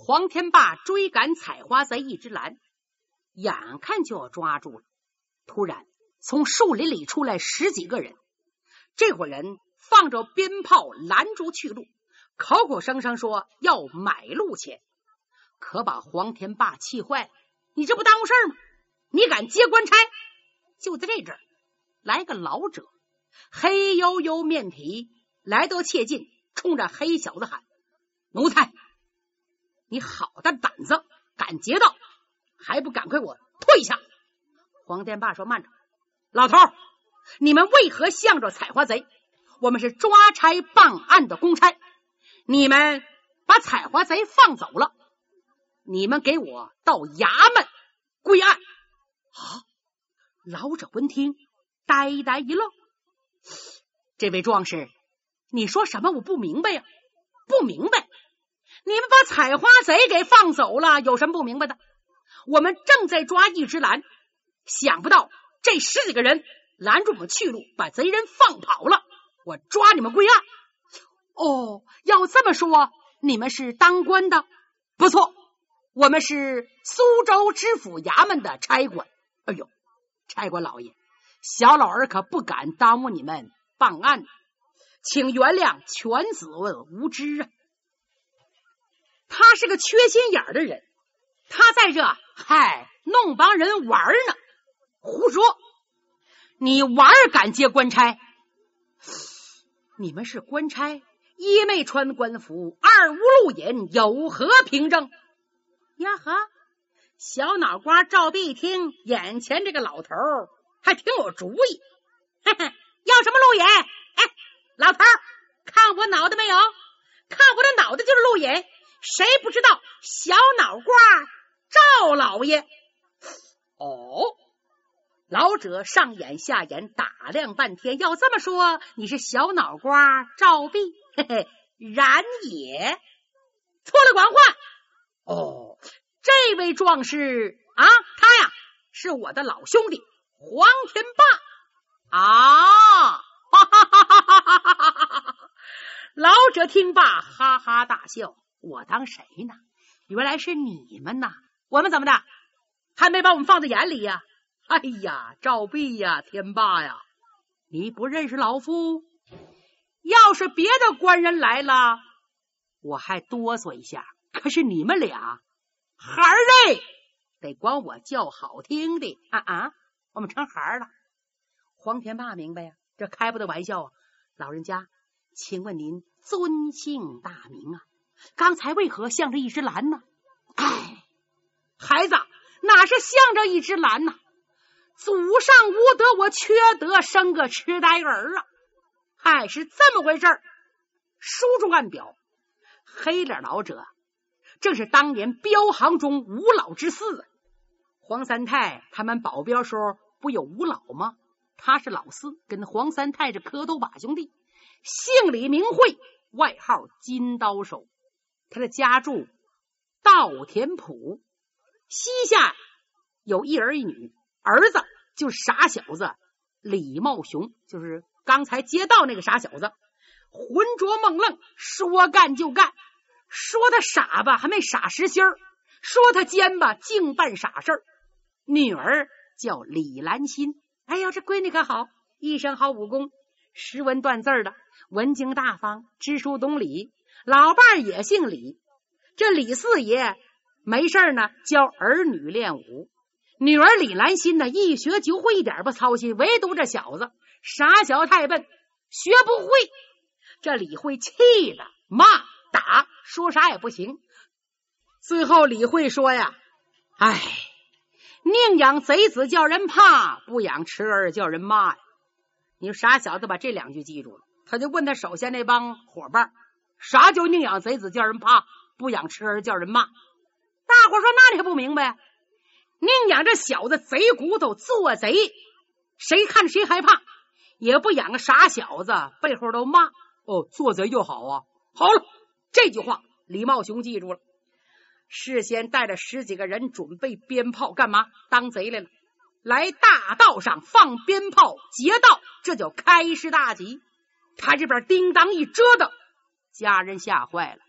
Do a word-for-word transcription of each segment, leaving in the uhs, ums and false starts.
黄天霸追赶采花贼一只蓝，眼看就要抓住了，突然从树林里出来十几个人，这伙人放着鞭炮拦住去路，口口声声说要买路钱，可把黄天霸气坏了。你这不耽误事吗？你敢接官差？就在这阵儿，来个老者，黑黝黝面体，来到切近，冲着黑小子喊：奴才，你好大胆子，敢劫道，还不赶快我退下！黄天霸说：慢着，老头，你们为何向着采花贼？我们是抓差办案的公差，你们把采花贼放走了，你们给我到衙门归案。啊！老者闻听呆呆一愣，这位壮士，你说什么？我不明白呀、啊，不明白。你们把采花贼给放走了，有什么不明白的？我们正在抓一只蓝，想不到这十几个人拦住我们去路，把贼人放跑了，我抓你们归案。哦，要这么说，你们是当官的？不错，我们是苏州知府衙门的差官。哎呦，差官老爷，小老儿可不敢耽误你们办案，请原谅犬子无知啊。他是个缺心眼的人，他在这嗨弄帮人玩呢。胡说！你玩敢接官差？你们是官差，一没穿官服，二无路引，有何凭证？呀呵，小脑瓜赵必一听，眼前这个老头还挺有主意。嘿嘿，要什么路引？哎，老头，看我脑袋没有？看我的脑袋就是路引。谁不知道小脑瓜赵老爷？哦，老者上眼下眼打量半天，要这么说，你是小脑瓜赵必？嘿嘿，然也。错了管话。哦，这位壮士啊，他呀是我的老兄弟黄天霸啊！哈哈哈哈哈哈！老者听罢哈哈大笑。我当谁呢？原来是你们呐！我们怎么的？还没把我们放在眼里呀？哎呀，赵必呀，天霸呀，你不认识老夫？要是别的官人来了，我还哆嗦一下。可是你们俩，孩儿嘞，得管我叫好听的啊啊！我们成孩儿了。黄天霸明白呀，这开不得玩笑啊！老人家，请问您尊姓大名啊？刚才为何向着一只蓝呢？哎，孩子，哪是向着一只蓝呢？祖上无德，我缺德，生个痴呆儿啊！还是这么回事儿。书中暗表，黑脸老者正是当年镖行中吴老之四啊。黄三太他们保镖时候不有吴老吗？他是老四，跟黄三太是磕头把兄弟，姓李名讳，外号金刀手。他的家住稻田埔，膝下有一儿一女，儿子就是傻小子李茂雄，就是刚才劫道那个傻小子，浑浊梦愣，说干就干，说他傻吧还没傻实心儿，说他奸吧净办傻事儿。女儿叫李兰心，哎呀，这闺女可好，一身好武功，识文断字的，文经大方，知书懂礼。老伴儿也姓李，这李四爷没事呢教儿女练武，女儿李兰心呢一学就会，一点不操心，唯独这小子傻小太笨，学不会。这李慧气了，骂打，说啥也不行。最后李慧说呀，哎，宁养贼子叫人怕，不养痴儿叫人骂呀。你说傻小子把这两句记住了，他就问他手下那帮伙伴，啥叫宁养贼子叫人怕，不养痴儿叫人骂？大伙说那你还不明白？宁养这小子贼骨头做贼，谁看谁害怕，也不养个傻小子背后都骂。哦，做贼就好啊。好了，这句话李茂雄记住了，事先带着十几个人准备鞭炮干嘛？当贼来了，来大道上放鞭炮劫道，这叫开市大吉。他这边叮当一折腾，家人吓坏了，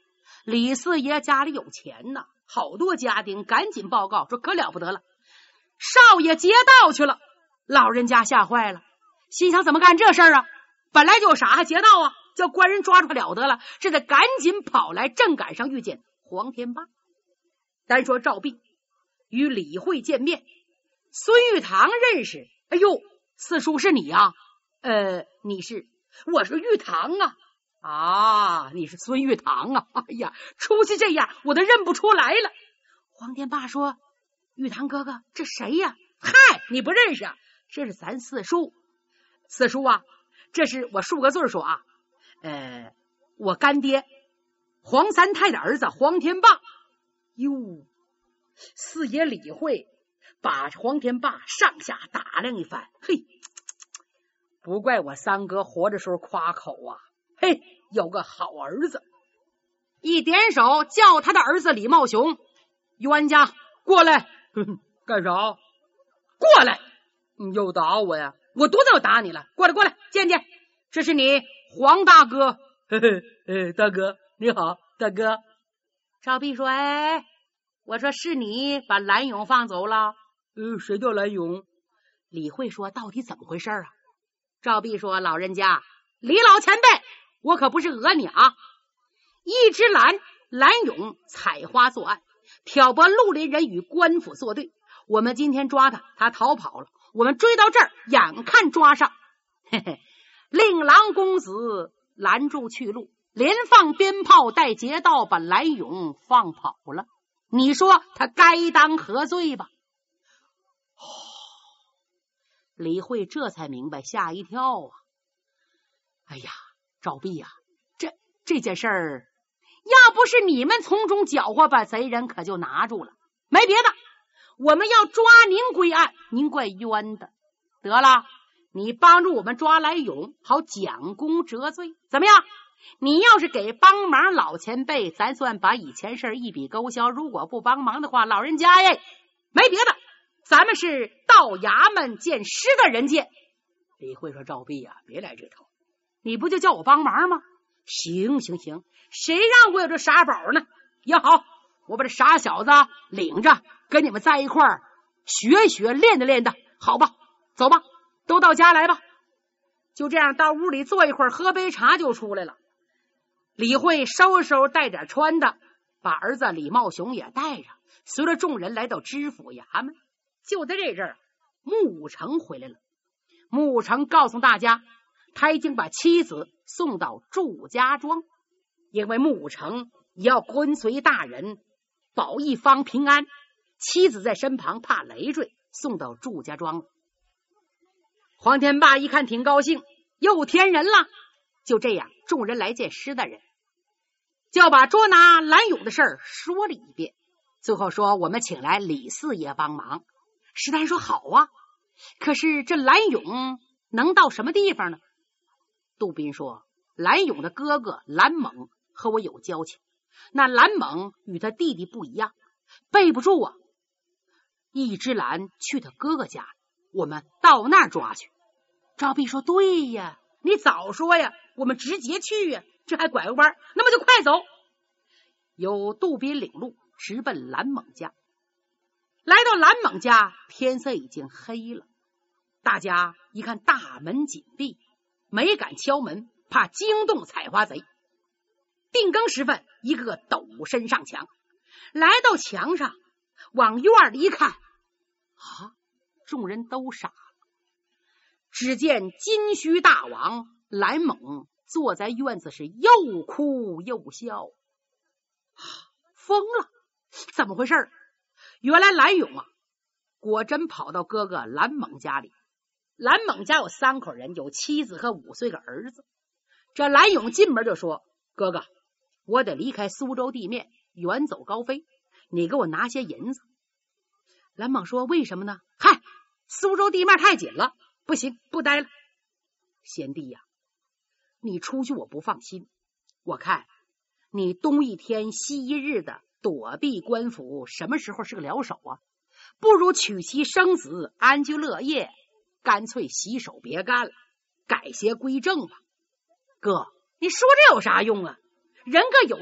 李四爷家里有钱呐，好多家丁赶紧报告说可了不得了，少爷劫道去了。老人家吓坏了，心想怎么干这事儿啊？本来就傻还劫道啊，叫官人抓住了得了，这得赶紧跑来，正赶上遇见黄天霸。单说赵弼与李慧见面，孙玉堂认识。哎呦，四叔是你啊？呃，你是？我是玉堂啊。啊，你是孙玉堂啊？哎呀，出息这样我都认不出来了。黄天霸说：玉堂哥哥，这谁呀？嗨，你不认识啊？这是咱四叔。四叔啊，这是我数个字说啊，呃，我干爹黄三太的儿子黄天霸。哟，四爷李慧把黄天霸上下打量一番，嘿，不怪我三哥活着时候夸口啊，嘿，有个好儿子。一点手叫他的儿子李茂雄，冤家过来。干啥？过来！你又打我呀？我多早打你了？过来过来，见见，这是你黄大哥。嘿嘿嘿，大哥你好。大哥。赵弼说：哎，我说是你把蓝勇放走了。呃，谁叫蓝勇？李慧说：到底怎么回事啊？赵弼说：老人家，李老前辈，我可不是讹你啊。一只蓝蓝勇采花作案，挑拨绿林人与官府作对，我们今天抓他，他逃跑了，我们追到这儿，眼看抓上，嘿嘿，令郎公子拦住去路，连放鞭炮带劫道，把蓝勇放跑了。你说他该当何罪吧？哦，李慧这才明白，吓一跳啊！哎呀，赵弼呀、啊，这这件事儿，要不是你们从中搅和，把贼人可就拿住了。没别的，我们要抓您归案，您怪冤的。得了，你帮助我们抓蓝勇，好奖功折罪，怎么样？你要是给帮忙老前辈，咱算把以前事一笔勾销；如果不帮忙的话，老人家耶，没别的，咱们是到衙门见尸的人见。李慧说：赵弼啊，别来这套，你不就叫我帮忙吗？行行行，谁让我有这傻宝呢？也好，我把这傻小子领着，跟你们在一块儿学学练的练的，好吧？走吧，都到家来吧。就这样到屋里坐一会儿，喝杯茶就出来了。李慧收拾收拾带点穿的，把儿子李茂雄也带着，随着众人来到知府衙门。就在这阵儿，穆武成回来了。穆武成告诉大家，他已经把妻子送到祝家庄，因为穆武成也要跟随大人保一方平安，妻子在身旁怕累赘，送到祝家庄了。黄天霸一看挺高兴，又添人了。就这样，众人来见施大人，就要把捉拿蓝勇的事儿说了一遍。最后说我们请来李四爷帮忙。施大人说好啊，可是这蓝勇能到什么地方呢？杜宾说蓝勇的哥哥蓝猛和我有交情，那蓝猛与他弟弟不一样，背不住啊。一只蓝去他哥哥家，我们到那儿抓去。赵弼说对呀，你早说呀，我们直接去呀，这还拐个弯，那么就快走。由杜宾领路直奔蓝猛家。来到蓝猛家，天色已经黑了，大家一看大门紧闭，没敢敲门，怕惊动采花贼。定更时分，一个个抖身上墙，来到墙上，往院里一看，啊，众人都傻了。只见金须大王蓝猛坐在院子是又哭又笑，啊，疯了，怎么回事？原来蓝勇啊，果真跑到哥哥蓝猛家里。蓝猛家有三口人，有妻子和五岁个儿子。这蓝勇进门就说：哥哥，我得离开苏州地面，远走高飞，你给我拿些银子。蓝猛说：为什么呢？嗨，苏州地面太紧了，不行，不待了。贤弟呀、啊，你出去我不放心，我看你东一天西一日的躲避官府，什么时候是个了手啊？不如娶妻生子，安居乐业，干脆洗手别干了，改邪归正吧。哥，你说这有啥用啊？人各有志，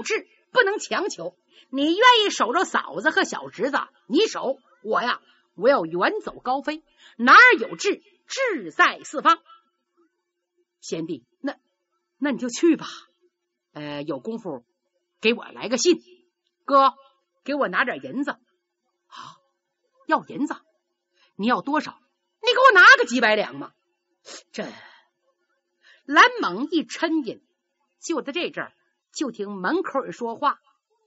不能强求。你愿意守着嫂子和小侄子，你守。我呀，我要远走高飞，哪儿有志，志在四方。贤弟，那那你就去吧。呃，有功夫给我来个信。哥，给我拿点银子。啊，要银子？你要多少？你给我拿个几百两嘛。这蓝猛一沉吟，就在这阵儿，就听门口人说话：“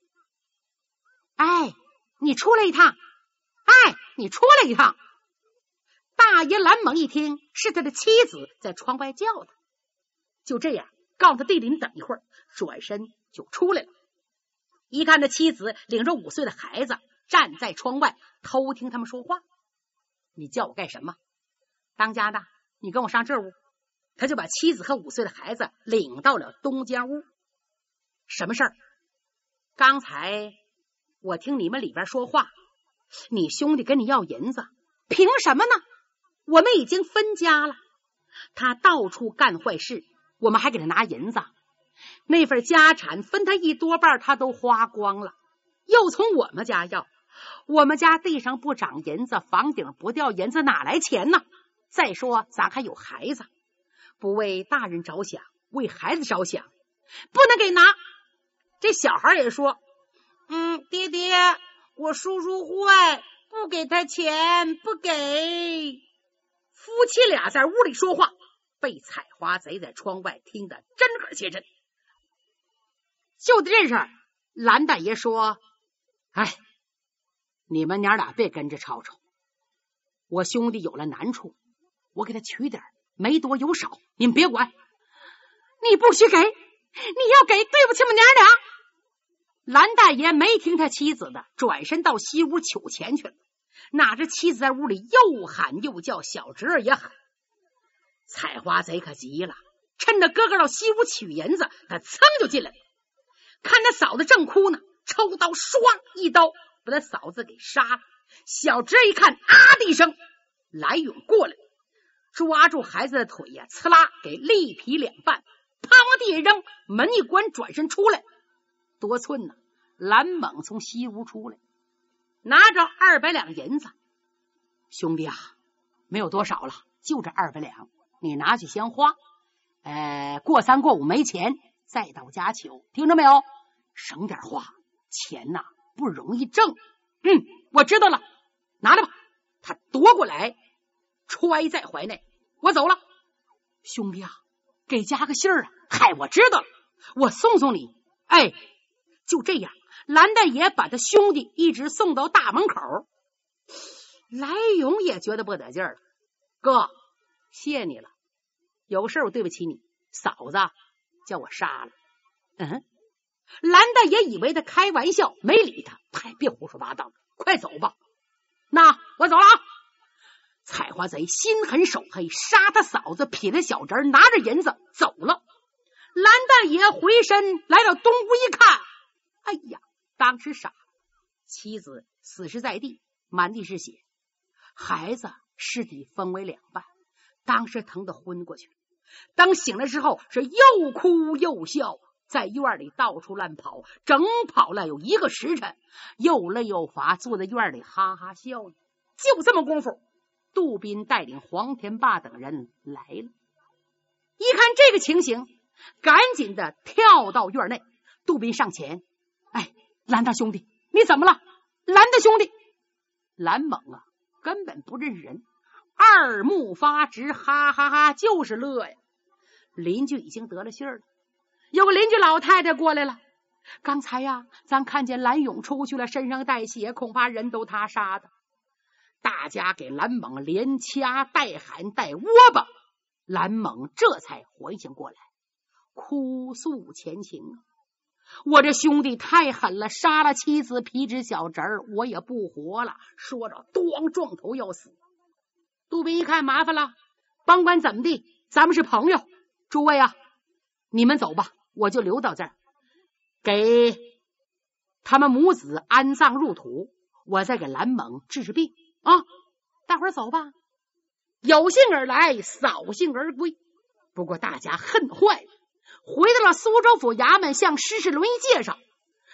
哎，你出来一趟！哎，你出来一趟！”大爷蓝猛一听，是他的妻子在窗外叫他，就这样告诉他弟弟你等一会儿，转身就出来了。一看他妻子领着五岁的孩子站在窗外偷听他们说话。你叫我干什么？当家的，你跟我上这屋。他就把妻子和五岁的孩子领到了东间屋。什么事儿？刚才我听你们里边说话，你兄弟跟你要银子，凭什么呢？我们已经分家了，他到处干坏事，我们还给他拿银子，那份家产分他一多半，他都花光了，又从我们家要，我们家地上不长银子，房顶不掉银子，哪来钱呢？再说咱还有孩子，不为大人着想，为孩子着想，不能给拿。这小孩也说：“嗯，爹爹，我叔叔坏，不给他钱，不给。”夫妻俩在屋里说话，被采花贼在窗外听得真耳切真。就在这事儿，蓝大爷说：“哎，你们娘俩别跟着吵吵，我兄弟有了难处，我给他取点，没多有少，你们别管。你不许给，你要给，对不起我们娘俩。”蓝大爷没听他妻子的，转身到西屋取钱去了。哪知妻子在屋里又喊又叫，小侄儿也喊。采花贼可急了，趁着哥哥到西屋取银子，他噌就进来了。看他嫂子正哭呢，抽刀唰一刀把他嫂子给杀了。小侄儿一看，啊的一声，来勇过来，抓住孩子的腿呀，呲啦给力劈两半，啪往地下扔，门一关，转身出来。多寸呢？蓝猛从西屋出来，拿着二百两银子。兄弟啊，没有多少了，就这二百两，你拿去先花。呃，过三过五没钱，再到家求，听着没有？省点花，钱呐不容易挣。嗯，我知道了，拿来吧。他夺过来，揣在怀内。我走了。兄弟啊，给家个信儿啊！嗨，我知道了，我送送你。哎，就这样，蓝大爷把他兄弟一直送到大门口。来勇也觉得不得劲儿了，哥，谢你了，有事我对不起你，嫂子叫我杀了。嗯，蓝大爷以为他开玩笑，没理他。嗨，别胡说八道，快走吧。那我走了啊。采花贼心狠手黑，杀他嫂子，撇了小侄儿，拿着银子走了。蓝大爷回身来到东屋一看，哎呀，当时傻了，妻子死尸在地，满地是血，孩子尸体分为两半，当时疼得昏过去了。当醒了之后，是又哭又笑，在院里到处乱跑，整跑了有一个时辰，又累又乏，坐在院里哈哈笑呢。就这么功夫，杜宾带领黄天霸等人来了。一看这个情形，赶紧的跳到院内。杜宾上前：“哎，蓝大兄弟，你怎么了？蓝大兄弟！”蓝猛啊，根本不认识人，二目发直，哈哈哈，就是乐呀。邻居已经得了信儿了，有个邻居老太太过来了。刚才呀，咱看见蓝勇出去了，身上带血，恐怕人都他杀的。大家给蓝猛连掐带喊带窝吧，蓝猛这才回醒过来，哭诉前情。我这兄弟太狠了，杀了妻子，皮脂小侄儿，我也不活了。说着咣撞头要死。杜宾一看麻烦了，甭管怎么地，咱们是朋友，诸位啊，你们走吧，我就留到这儿，给他们母子安葬入土，我再给蓝猛治治病啊！大伙儿走吧。有幸而来，扫兴而归。不过大家恨坏了，回到了苏州府衙门，向施世伦一介绍，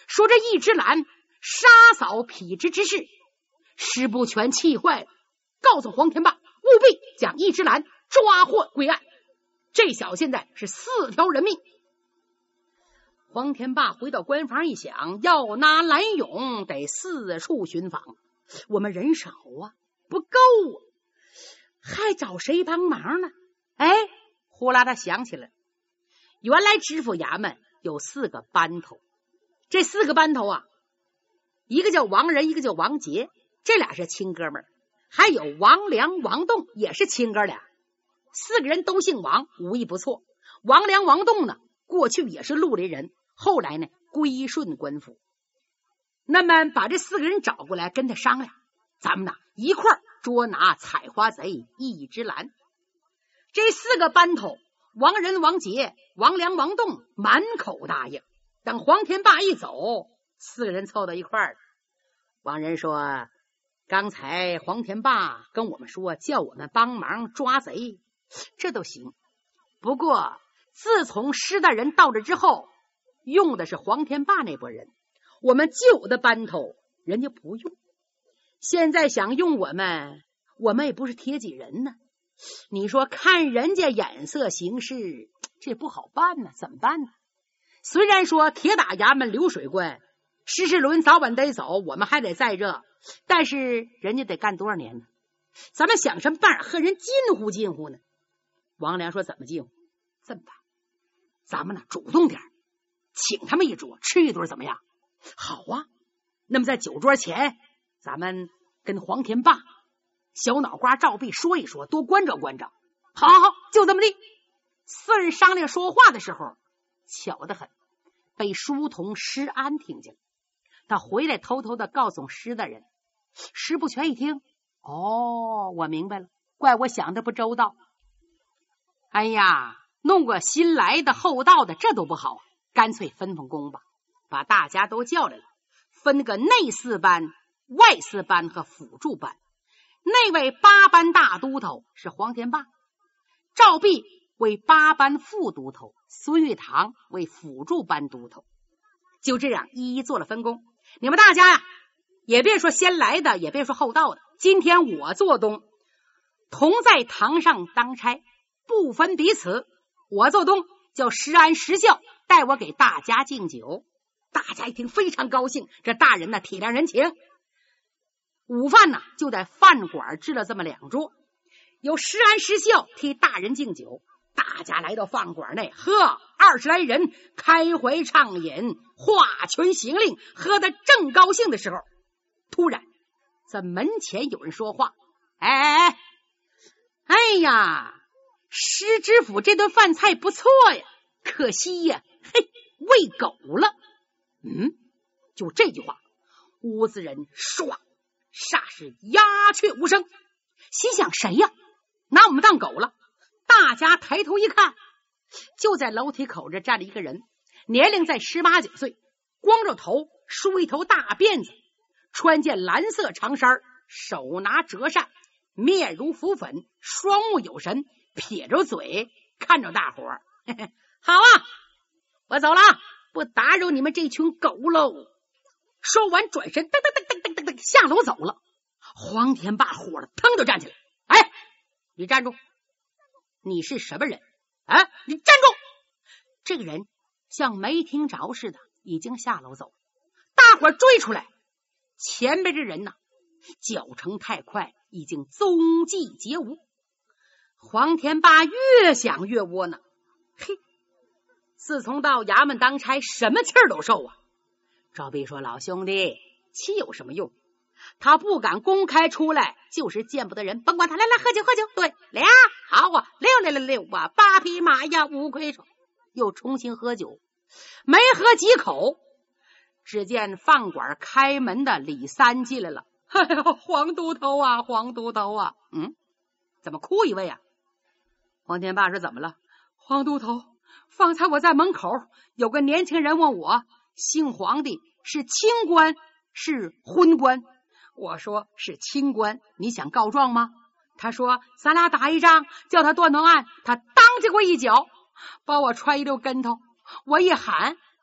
说这一只兰杀扫匹之之事，石不全气坏了，告诉黄天霸务必将一只兰抓获归案。这小现在是四条人命。黄天霸回到官房一想，要拿兰勇得四处寻访，我们人少啊，不够啊，还找谁帮忙呢？哎，呼啦的想起来，原来知府衙门有四个班头，这四个班头啊，一个叫王仁，一个叫王杰，这俩是亲哥们儿，还有王良、王栋也是亲哥俩，四个人都姓王，武艺不错。王良、王栋呢，过去也是绿林人，后来呢归顺官府。那么把这四个人找过来跟他商量，咱们呢一块儿捉拿采花贼一只兰。这四个班头，王仁、王杰、王良、王栋满口答应。等黄天霸一走，四个人凑到一块儿。王仁说，刚才黄天霸跟我们说叫我们帮忙抓贼，这都行，不过自从施大人到这之后，用的是黄天霸那拨人，我们旧的班头人家不用，现在想用我们，我们也不是铁戟人呢。你说看人家眼色行事，这不好办呢，怎么办呢？虽然说铁打衙门流水关，施世伦早晚得走，我们还得在这，但是人家得干多少年呢？咱们想什么办法和人近乎近乎呢？王良说，怎么近乎？这么办，咱们呢主动点，请他们一桌吃一顿怎么样？好啊，那么在酒桌前，咱们跟黄天霸、小脑瓜赵壁说一说，多关照关照。好好好，就这么地。四人商量说话的时候，巧得很，被书童施安听见了。他回来偷偷的告诉施大人。施不全一听，哦，我明白了，怪我想的不周到。哎呀，弄个新来的后到的，这都不好，干脆分分工吧，把大家都叫来了，分个内四班、外四班和辅助班。那位八班大都头是黄天霸，赵壁为八班副都头，孙玉堂为辅助班都头。就这样一一做了分工。你们大家呀，也别说先来的，也别说后到的，今天我做东，同在堂上当差，不分彼此。我做东叫施安施孝带我给大家敬酒。大家一听非常高兴，这大人呢体谅人情。午饭呢就在饭馆置了这么两桌，由施安施孝替大人敬酒。大家来到饭馆内，呵，二十来人开怀畅饮，画拳行令，喝得正高兴的时候，突然在门前有人说话，哎哎哎哎呀，施知府这顿饭菜不错呀，可惜呀，嘿，喂狗了。嗯，就这句话，屋子人唰霎时鸦雀无声，心想谁呀？拿我们当狗了？大家抬头一看，就在楼梯口这站了一个人，年龄在十八九岁，光着头，梳一头大辫子，穿件蓝色长衫，手拿折扇，面如浮粉，双目有神，撇着嘴看着大伙儿。好啊，我走了，不打扰你们这群狗喽。说完转身噔噔噔噔噔噔下楼走了。黄天霸火了，腾就站起来，哎，你站住！你是什么人啊？你站住！这个人像没听着似的，已经下楼走了。大伙追出来，前边这人呢，脚程太快，已经踪迹皆无。黄天霸越想越窝囊，嘿，自从到衙门当差，什么气儿都受啊。赵壁说，老兄弟，气有什么用？他不敢公开出来，就是见不得人，甭管他，来来喝酒喝酒。对，来啊，好啊，六六六六啊，八匹马呀，五魁首。又重新喝酒，没喝几口，只见饭馆开门的李三进来了。哎呦，黄都头啊，黄都头啊，嗯，怎么哭一位啊？黄天霸说，怎么了？黄都头，方才我在门口，有个年轻人问我，姓黄的是清官是昏官？我说是清官，你想告状吗？他说咱俩打一仗，叫他断断案，他当起过一脚，把我踹一溜跟头，我一喊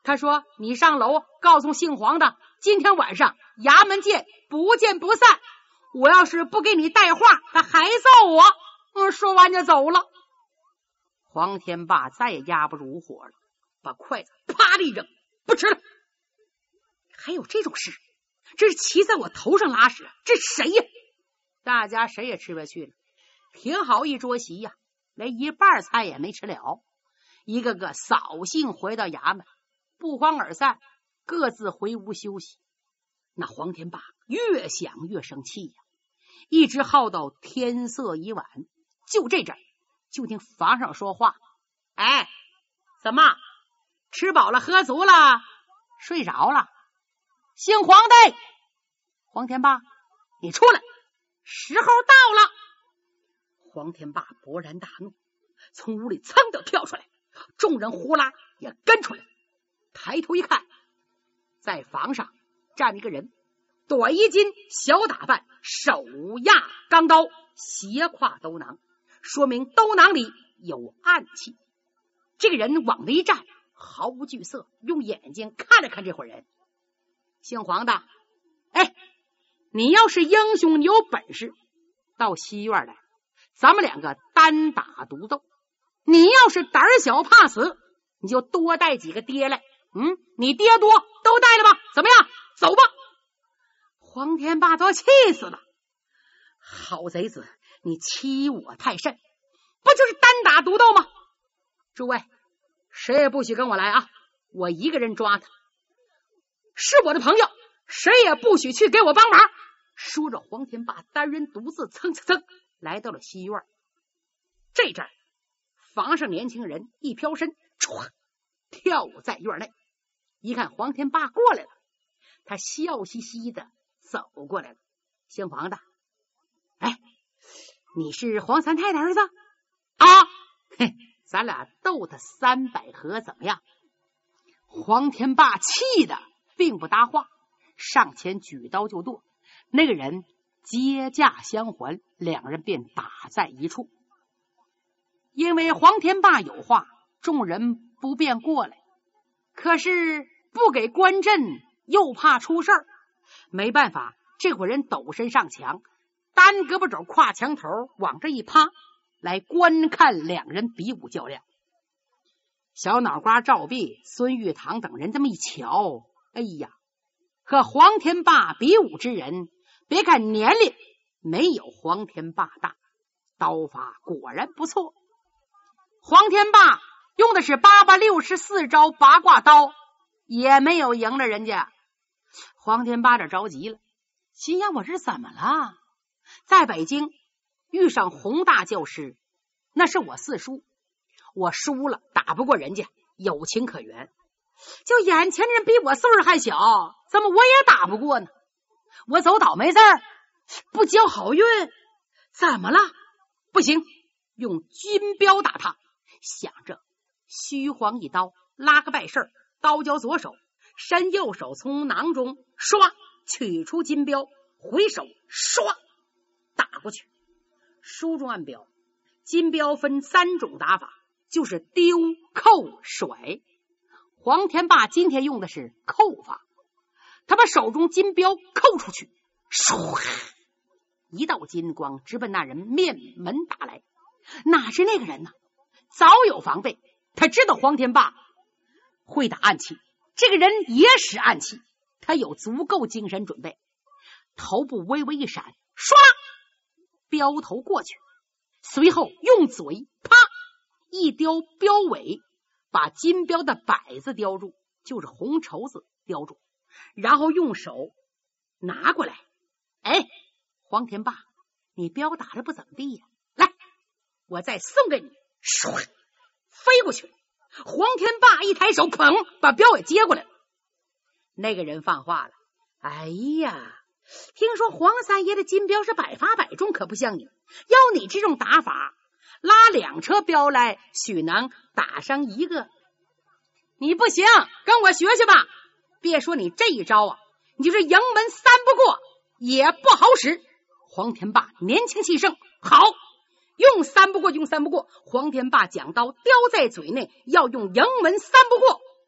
他说你上楼告诉姓黄的，今天晚上衙门见，不见不散。我要是不给你带话，他还揍我。嗯，说完就走了。黄天霸再也压不住火了，把筷子啪的一扔，不吃了。还有这种事？这是骑在我头上拉屎，这谁呀？大家谁也吃不下去了。挺好一桌席呀，连一半菜也没吃了，一个个扫兴回到衙门，不欢而散，各自回屋休息。那黄天霸越想越生气呀，一直耗到天色已晚。就这阵就听房上说话：哎，怎么吃饱了喝足了睡着了？姓黄的，黄天霸你出来，时候到了。黄天霸勃然大怒，从屋里噌的跳出来，众人呼啦也跟出来。抬头一看，在房上站一个人，短衣襟，小打扮，手压钢刀，斜挎兜囊，说明兜囊里有暗器。这个人往那一站，毫无惧色，用眼睛看了看这伙人。姓黄的，哎，你要是英雄，你有本事到西院来，咱们两个单打独斗。你要是胆小怕死，你就多带几个爹来。嗯，你爹多都带了吧？怎么样？走吧。黄天霸都气死了。好贼子，你欺我太甚，不就是单打独斗吗？诸位，谁也不许跟我来啊，我一个人抓他。是我的朋友，谁也不许去给我帮忙。说着，黄天霸单人独自蹭蹭蹭来到了西院。这阵房上年轻人一飘身，唰跳在院内，一看黄天霸过来了，他笑嘻嘻的走过来了。姓黄的，哎，你是黄三太的儿子啊？嘿，咱俩斗他三百合怎么样？黄天霸气的并不搭话，上前举刀就剁。那个人接驾相还，两人便打在一处。因为黄天霸有话，众人不便过来，可是不给关阵又怕出事儿，没办法，这伙人抖身上墙，单胳膊肘跨墙头往这一趴，来观看两人比武较量。小脑瓜赵弼、孙玉堂等人这么一瞧，哎呀，和黄天霸比武之人，别看年龄没有黄天霸大，刀法果然不错。黄天霸用的是八八六十四招八卦刀，也没有赢了人家。黄天霸这着急了，心想我这怎么了？在北京遇上洪大教师，那是我四叔，我输了，打不过人家，有情可原。就眼前人比我岁数还小，怎么我也打不过呢？我走倒霉字儿，不交好运，怎么了？不行，用金镖打他。想着虚晃一刀，拉个败事，刀交左手，伸右手从囊中唰取出金镖，回手唰打过去。书中暗标，金镖分三种打法，就是丢、扣、甩。黄天霸今天用的是扣法，他把手中金镖扣出去，唰，一道金光直奔那人面门打来。哪是那个人呢？早有防备，他知道黄天霸会打暗器，这个人也使暗器，他有足够精神准备。头部微微一闪，唰，镖头过去，随后用嘴啪一叼镖尾，把金镖的摆子叼住，就是红绸子叼住，然后用手拿过来。哎，黄天霸，你镖打的不怎么地呀？来，我再送给你。唰，飞过去。黄天霸一抬手，砰，把镖给接过来了。那个人放话了：哎呀，听说黄三爷的金镖是百发百中，可不像你，要你这种打法，拉两车镖来，许能打上一个。你不行，跟我学学吧。别说你这一招啊，你就是营门三不过也不好使。黄天霸年轻气盛，好，用三不过，用三不过。黄天霸将刀叼在嘴内，要用营门三不过。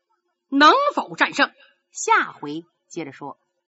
能否战胜？下回接着说。